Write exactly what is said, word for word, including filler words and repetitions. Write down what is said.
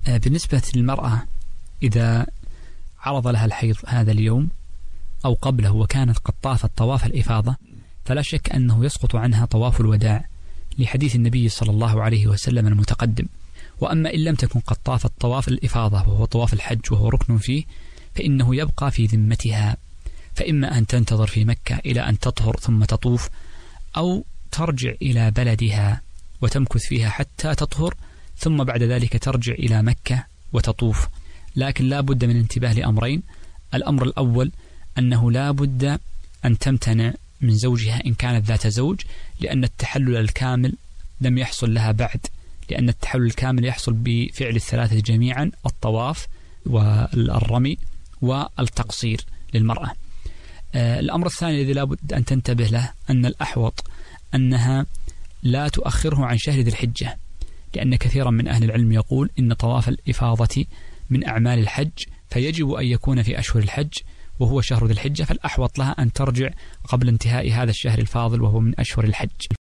بالنسبة للمرأة إذا عرض لها الحيض هذا اليوم أو قبله وكانت قد طافت طواف الإفاضة فلا شك أنه يسقط عنها طواف الوداع لحديث النبي صلى الله عليه وسلم المتقدم. وأما إن لم تكن قد طافت طواف الإفاضة وهو طواف الحج وهو ركن فيه فإنه يبقى في ذمتها، فإما أن تنتظر في مكة إلى أن تطهر ثم تطوف، أو ترجع إلى بلدها وتمكث فيها حتى تطهر ثم بعد ذلك ترجع إلى مكة وتطوف. لكن لا بد من انتباه لأمرين. الأمر الأول أنه لا بد أن تمتنع من زوجها إن كانت ذات زوج، لأن التحلل الكامل لم يحصل لها بعد، لأن التحلل الكامل يحصل بفعل الثلاثة جميعا: الطواف والرمي والتقصير للمرأة. آه الأمر الثاني الذي لا بد أن تنتبه له أن الأحوط أنها لا تؤخره عن شهر ذي الحجة، لأن كثيرا من أهل العلم يقول إن طواف الإفاضة من أعمال الحج فيجب أن يكون في أشهر الحج وهو شهر ذي الحجة، فالأحوط لها أن ترجع قبل انتهاء هذا الشهر الفاضل وهو من أشهر الحج.